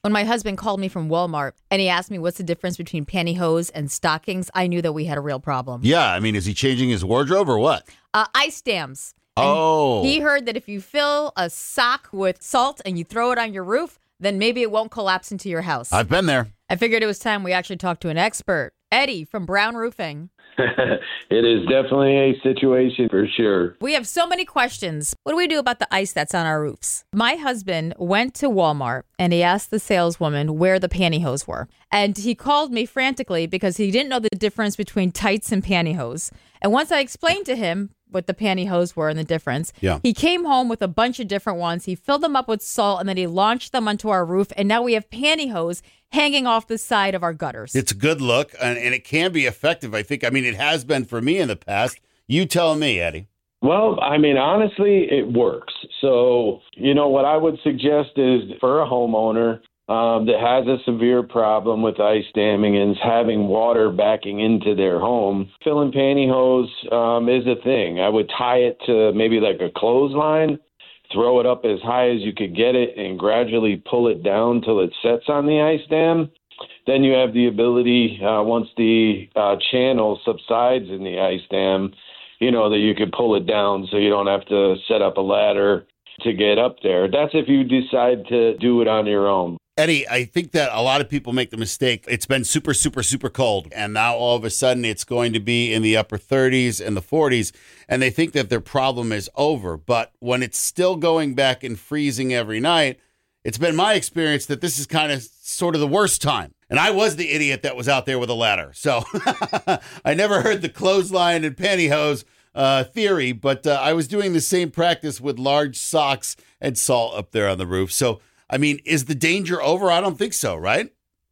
When my husband called me from Walmart and he asked me what's the difference between pantyhose and stockings, I knew that we had a real problem. Yeah, I mean, is he changing his wardrobe or what? Ice dams. And he heard that if you fill a sock with salt and you throw it on your roof, then maybe it won't collapse into your house. I've been there. I figured it was time we actually talked to an expert. Eddie from Brown Roofing. It is definitely a situation for sure. We have so many questions. What do we do about the ice that's on our roofs? My husband went to Walmart and he asked the saleswoman where the pantyhose were. And he called me frantically because he didn't know the difference between tights and pantyhose. And once I explained to him what the pantyhose were and the difference, he came home with a bunch of different ones. He filled them up with salt and then he launched them onto our roof. And now we have pantyhose hanging off the side of our gutters. It's a good look and it can be effective, I think. I mean, it has been for me in the past. You tell me, Eddie. Well, I mean, honestly, it works. So, what I would suggest is for a homeowner that has a severe problem with ice damming and is having water backing into their home, filling pantyhose is a thing. I would tie it to maybe like a clothesline, throw it up as high as you could get it, and gradually pull it down till it sets on the ice dam. Then you have the ability, once the channel subsides in the ice dam, that you could pull it down so you don't have to set up a ladder to get up there. That's if you decide to do it on your own. Eddie, I think that a lot of people make the mistake. It's been super, super, super cold. And now all of a sudden it's going to be in the upper 30s and the 40s. And they think that their problem is over. But when it's still going back and freezing every night, it's been my experience that this is kind of sort of the worst time. And I was the idiot that was out there with a ladder. So I never heard the clothesline and pantyhose theory, but I was doing the same practice with large socks and salt up there on the roof. So, I mean, is the danger over? I don't think so, right?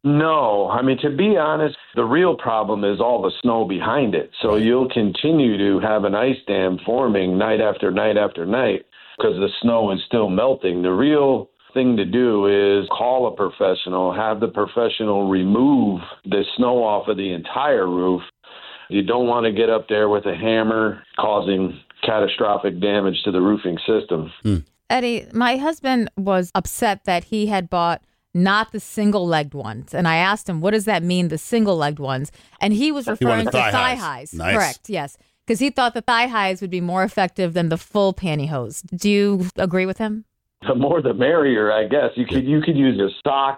No. I mean, to be honest, the real problem is all the snow behind it. So you'll continue to have an ice dam forming night after night after night because the snow is still melting. The real thing to do is call a professional, have the professional remove the snow off of the entire roof. You don't want to get up there with a hammer causing catastrophic damage to the roofing system. Eddie, my husband was upset that he had bought not the single-legged ones. And I asked him, what does that mean, the single-legged ones? And he was referring to thigh highs. Nice. Correct, yes. Because he thought the thigh highs would be more effective than the full pantyhose. Do you agree with him? The more the merrier, I guess. You could use a sock.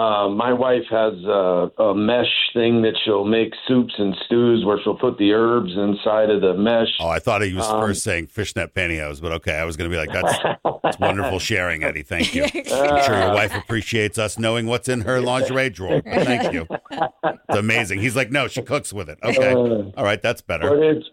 My wife has a mesh thing that she'll make soups and stews where she'll put the herbs inside of the mesh. Oh, I thought he was first saying fishnet pantyhose, but okay. I was going to be like, that's wonderful sharing, Eddie. Thank you. I'm sure your wife appreciates us knowing what's in her lingerie drawer. Thank you. It's amazing. He's like, no, she cooks with it. Okay. All right. That's better. But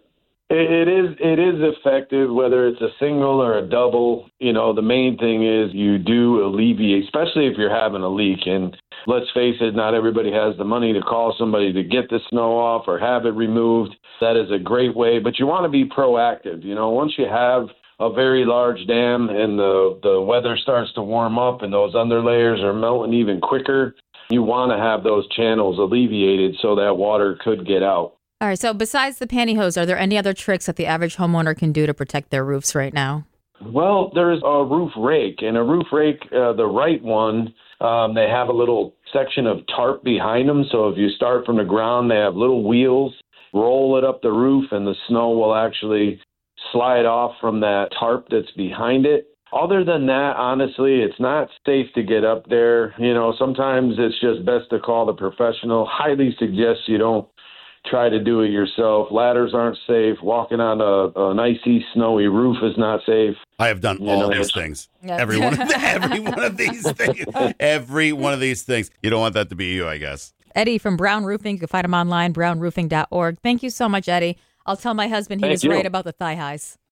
it is effective, whether it's a single or a double. The main thing is you do alleviate, especially if you're having a leak. And let's face it, not everybody has the money to call somebody to get the snow off or have it removed. That is a great way, but you want to be proactive. Once you have a very large dam and the weather starts to warm up and those underlayers are melting even quicker, you want to have those channels alleviated so that water could get out. All right, so besides the pantyhose, are there any other tricks that the average homeowner can do to protect their roofs right now? Well, there's a roof rake, and a roof rake, the right one, they have a little section of tarp behind them. So if you start from the ground, they have little wheels, roll it up the roof, and the snow will actually slide off from that tarp that's behind it. Other than that, honestly, it's not safe to get up there. Sometimes it's just best to call the professional. Highly suggest you don't try to do it yourself. Ladders aren't safe. Walking on an icy, snowy roof is not safe. I have done all these things. Yeah. Every one of these things. Every one of these things. You don't want that to be you, I guess. Eddie from Brown Roofing. You can find him online, brownroofing.org. Thank you so much, Eddie. I'll tell my husband he was right about the thigh highs.